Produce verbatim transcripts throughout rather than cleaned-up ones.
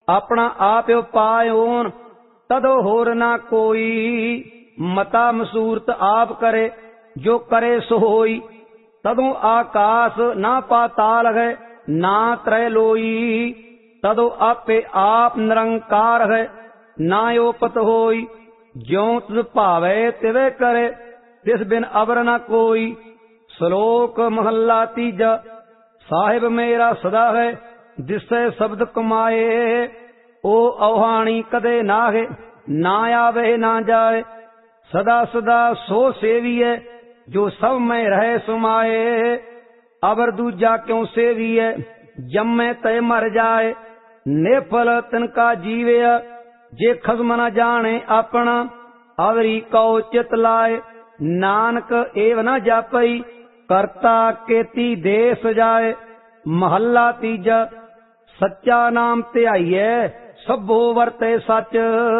ਆਪਣਾ ਆਪ ਉਪਾਇਓਨ ਤਦੋ ਹੋਰ ਨਾ ਕੋਈ। ਮਤਾ ਮਸੂਰਤ ਆਪ ਕਰੇ ਜੋ ਕਰੇ ਸੋ ਹੋਈ। ਤਦੋਂ ਆਕਾਸ ਨਾ ਪਾਤਾਲ ਹੈ ਨਾ ਤ੍ਰੈ ਲੋਈ। ਤਦੋਂ ਆਪੇ ਆਪ ਨਿਰੰਕਾਰ ਹੈ ਨਾ ਓਪਤ ਹੋਈ। ਜਿਉ ਤੁਧ ਭਾਵੇ ਤਿਵੇਂ ਕਰੇ ਤਿਸ ਬਿਨ ਅਵਰ ਨਾ ਕੋਈ। ਸ਼ਲੋਕ ਮਹੱਲਾ ਤੀਜਾ। ਸਾਹਿਬ ਮੇਰਾ ਸਦਾ ਹੈ ਦਿਸੈ ਸ਼ਬਦ ਕਮਾਏ। ਉਹ ਔਹਾਣੀ ਕਦੇ ਨਾਹੇ ਨਾ ਆਵੇ ਨਾ ਜਾਏ। ਸਦਾ ਸਦਾ ਸੋ ਸੇਵੀਐ ਜੋ ਸਭ ਮੈਂ ਰਹਿ ਸੁਮਾਏ। ਅਵਰ ਦੂਜਾ ਕਿਉ ਸੇਵੀਐ ਜੰਮੇ ਤੈ ਮਰ ਜਾਏ। ਨਿਫਲ ਤਿਨਕਾ ਜੀਵਿਆ ਜੇ ਖਸਮ ਨ ਜਾਣੇ ਆਪਣਾ। ਅਵਰੀ ਕਉ ਚਿਤ ਲਾਏ ਨਾਨਕ ਏਵ ਨ ਜਾਪਈ। ਕਰਤਾ ਕੇਤੀ ਦੇ ਸਜਾਏ। ਮਹੱਲਾ ਤੀਜਾ। ਸੱਚਾ ਨਾਮ ਧਿਆਈਐ ਸਭੋ ਵਰਤੇ ਸੱਚ।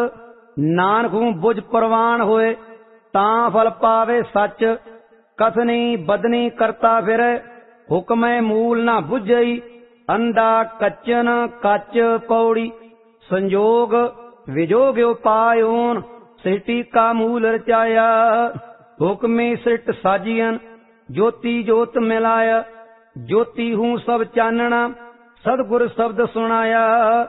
ਨਾਨਕ ਹੂੰ ਬੁਝ ਪ੍ਰਵਾਨ ਹੋਏ ਤਾਂ ਫਲ ਪਾਵੇ ਸੱਚ। ਕਥਨੀ ਬਦਨੀ ਕਰਤਾ ਫਿਰੈ ਹੁਕਮੈ ਮੂਲ ਨਾ ਬੁਝਈ। ਅੰਡਾ ਕੱਚਨ ਕੱਚ ਪੌੜੀ ਸੰਜੋਗ ਵਿਜੋਗ ਉਪਾਇਓਨ। ਸ੍ਰਿਸ਼ਟੀ ਕਾ ਮੂਲ ਰਚਾਇਆ ਹੁਕਮੇ ਸ੍ਰਿਸ਼ਟ ਸਾਜੀਅਨ। ਜੋਤੀ ਜੋਤ ਮਿਲਾਇਆ ਜੋਤੀ ਹੂੰ ਸਭ ਚਾਨਣਾ। ਸਤਿਗੁਰ ਸ਼ਬਦ ਸੁਣਾਇਆ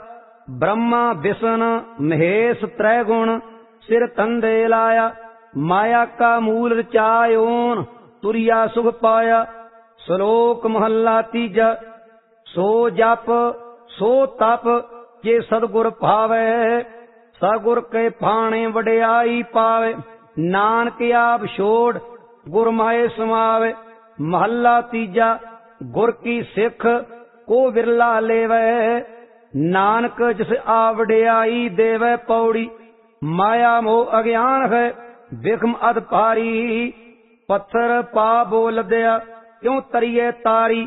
ਬ੍ਰਹਮਾ ਵਿਸ਼ਨ ਮਹੇਸ਼ ਤ੍ਰੈ ਗੁਣ ਸਿਰ ਤੰਦੇ ਲਾਇਆ। ਮਾਇਆ ਕਾ ਮੂਲ ਰਚਾਇਓਨ ਤੁਰਿਆ ਸੁਖ ਪਾਇਆ। ਸ਼ਲੋਕ ਮਹੱਲਾ ਤੀਜਾ। ਸੋ ਜਪ ਸੋ ਤਪ ਜੇ ਸਤਿਗੁਰ ਭਾਵੈ। ਸਤਿਗੁਰ ਕੇ ਭਾਣੇ ਵਡਿਆਈ ਪਾਵੇ। ਨਾਨਕ ਆਪ ਛੋੜ ਗੁਰ ਮਾਏ ਸਮਾਵੇ। ਮਹੱਲਾ ਤੀਜਾ। ਗੁਰ ਕੀ ਸਿੱਖ ਕੋ ਵਿਰਲਾ ਲੇਵੈ। ਨਾਨਕ ਜਿਸ ਆ ਵਡਿਆਈ ਦੇਵੈ ਪੌੜੀ। ਮਾਇਆ ਮੋਹ ਅਗਿਆਨ ਹੈ ਵਿਖਮ ਅਧ ਭਾਰੀ। ਪੱਥਰ ਪਾ ਬੋਲਦਿਆ ਕਿਉ ਤਰੀਏ ਤਾਰੀ।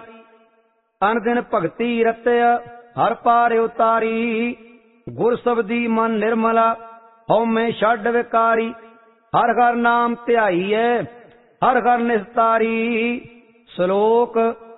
ਅਨ ਦਿਨ ਭਗਤੀ ਰਤਿਆ ਹਰ ਪਾਰ ਉਤਾਰੀ। ਗੁਰ ਸਬਦੀ ਮਨ ਨਿਰਮਲਾ ਹਉਮੈ ਛੱਡ ਵਿਕਾਰੀ। ਹਰ ਹਰ ਨਾਮ ਧਿਆਈਐ ਹਰ ਹਰ ਨਿਸਤਾਰੀ। ਸ਼ਲੋਕ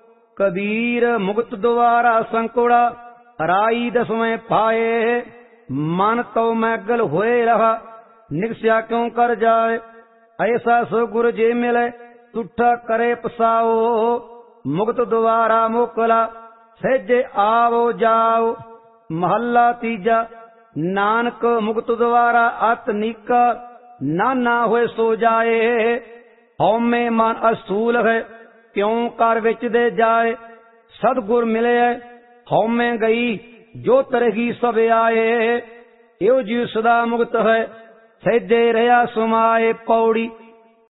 ਕਬੀਰ ਮੁਕਤ ਦੁਆਰਾ ਸੰਕੁੜਾ। ਰਾਈ ਦਸਵੇਂ ਪਾਏ ਮਨ ਤਉ ਮੈਗਲ ਹੋਏ ਰਹਾ। ਨਿਕਸਿਆ ਕਿਉ ਕਰ ਜਾਏ ਐਸਾ ਸੋ ਗੁਰ ਜੇ ਮਿਲੇ ਤੁਠਾ ਕਰੇ ਪਸਾਓ। ਮੁਕਤ ਦੁਆਰਾ ਮੋਕਲਾ ਸਹਿਜੇ ਆਵੋ ਜਾਓ। ਮਹੱਲਾ ਤੀਜਾ। ਨਾਨਕ ਮੁਕਤ ਦੁਆਰਾ ਅਤ ਨੀਕਾ ਨਾਨਾ ਹੋਏ ਸੋ ਜਾਏ। ਹਉਮੈ ਮਨ ਅਸੂਲ ਹੈ ਕਿਉ ਕਰ ਵਿੱਚ ਦੇ ਜਾਏ। ਸਤਿਗੁਰ ਮਿਲਿਆ ਹਉਮੈ ਗਈ ਜੋ ਤਰਹੀ ਸਭ ਆਏ। ਇਹੋ ਜੀ ਸਦਾ ਮੁਕਤ ਹੈ ਸਹਿਜੇ ਰਹਾ ਸੁਮਾਏ। ਪੌੜੀ